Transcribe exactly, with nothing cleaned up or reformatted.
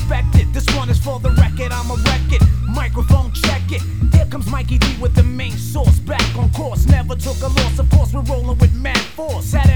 respect it. This one is for the record, I'ma wreck it. Microphone check it. Here comes Mikey D with the